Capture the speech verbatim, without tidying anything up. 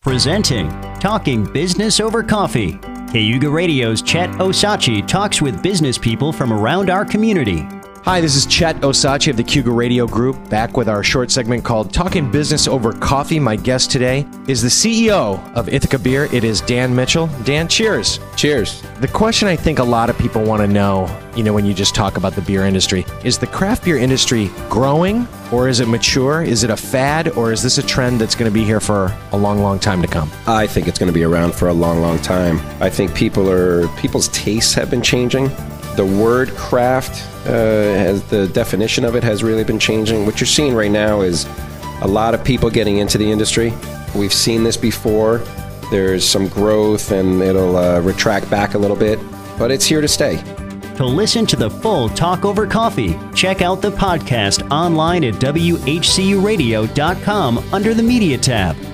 Presenting Talking Business Over Coffee. Cayuga Radio's Chet Osachi talks with business people from around our community. Hi, this is Chet Osachi of the Cayuga Radio Group, back with our short segment called Talking Business Over Coffee. My guest today is the C E O of Ithaca Beer. It is Dan Mitchell. Dan, cheers. Cheers. The question I think a lot of people want to know, you know, when you just talk about the beer industry, is the craft beer industry growing or is it mature? Is it a fad or is this a trend that's going to be here for a long, long time to come? I think it's going to be around for a long, long time. I think people are, people's tastes have been changing. The word craft, uh, has the definition of it has really been changing. What you're seeing right now is a lot of people getting into the industry. We've seen this before. There's some growth and it'll uh, retract back a little bit, but it's here to stay. To listen to the full Talk Over Coffee, check out the podcast online at W H C U radio dot com under the Media tab.